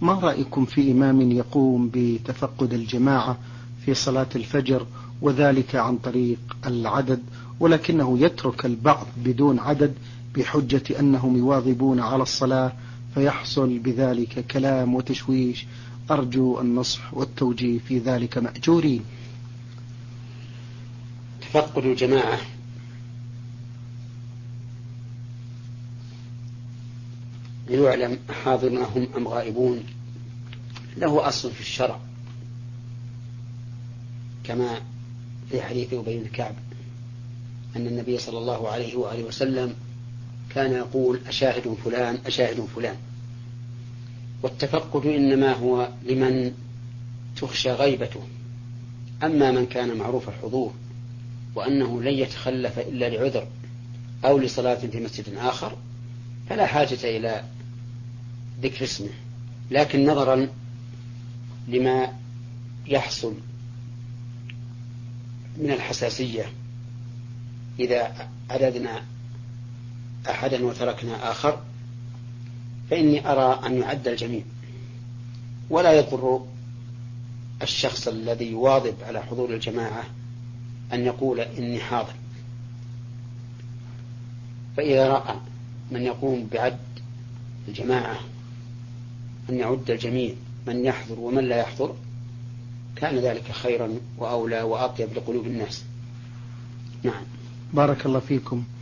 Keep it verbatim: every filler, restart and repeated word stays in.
ما رأيكم في إمام يقوم بتفقد الجماعة في صلاة الفجر وذلك عن طريق العدد، ولكنه يترك البعض بدون عدد بحجة أنهم يواظبون على الصلاة، فيحصل بذلك كلام وتشويش؟ أرجو النصح والتوجيه في ذلك مأجورين. تفقد الجماعة ليعلم حاضرهم أم غائبون له أصل في الشرع، كما في حديث أبي بن كعب أن النبي صلى الله عليه وآله وسلم كان يقول أشاهد فلان أشاهد فلان. والتفقد إنما هو لمن تخشى غيبته، أما من كان معروف الحضور وأنه لن يتخلف إلا لعذر أو لصلاة في مسجد آخر فلا حاجة إلى ذكر اسمه. لكن نظرا لما يحصل من الحساسية إذا عددنا أحدا وتركنا آخر، فإني أرى أن يعد الجميع، ولا يضر الشخص الذي يواظب على حضور الجماعة أن يقول إني حاضر. فإذا رأى من يقوم بعد الجماعة أن يعد الجميع من يحضر ومن لا يحضر كان ذلك خيرا وأولى وأطيب لقلوب الناس. نعم. بارك الله فيكم.